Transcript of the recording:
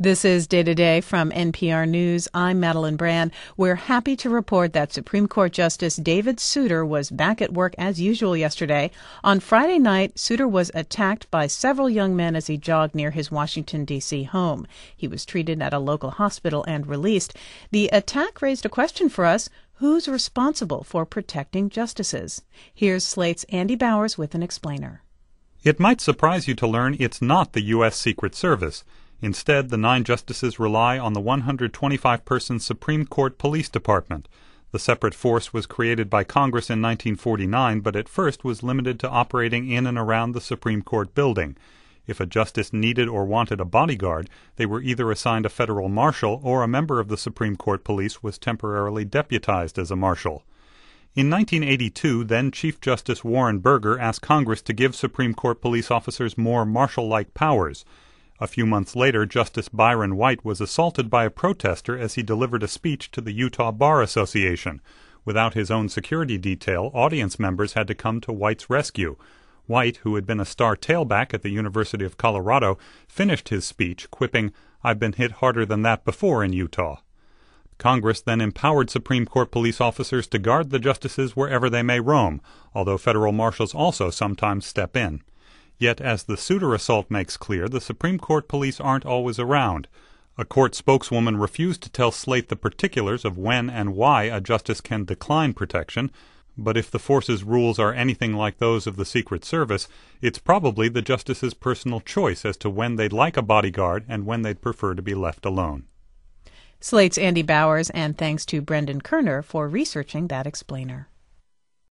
This is Day to Day from NPR News. I'm Madeline Brand. We're happy to report that Supreme Court Justice David Souter was back at work as usual yesterday. On Friday night, Souter was attacked by several young men as he jogged near his Washington, D.C. home. He was treated at a local hospital and released. The attack raised a question for us. Who's responsible for protecting justices? Here's Slate's Andy Bowers with an explainer. It might surprise you to learn it's not the U.S. Secret Service. Instead, the 9 justices rely on the 125-person Supreme Court Police Department. The separate force was created by Congress in 1949, but at first was limited to operating in and around the Supreme Court building. If a justice needed or wanted a bodyguard, they were either assigned a federal marshal or a member of the Supreme Court Police was temporarily deputized as a marshal. In 1982, then Chief Justice Warren Burger asked Congress to give Supreme Court police officers more marshal-like powers. A few months later, Justice Byron White was assaulted by a protester as he delivered a speech to the Utah Bar Association. Without his own security detail, audience members had to come to White's rescue. White, who had been a star tailback at the University of Colorado, finished his speech, quipping, "I've been hit harder than that before in Utah." Congress then empowered Supreme Court police officers to guard the justices wherever they may roam, although federal marshals also sometimes step in. Yet, as the Souter assault makes clear, the Supreme Court police aren't always around. A court spokeswoman refused to tell Slate the particulars of when and why a justice can decline protection, but if the force's rules are anything like those of the Secret Service, it's probably the justice's personal choice as to when they'd like a bodyguard and when they'd prefer to be left alone. Slate's Andy Bowers, and thanks to Brendan Kerner for researching that explainer.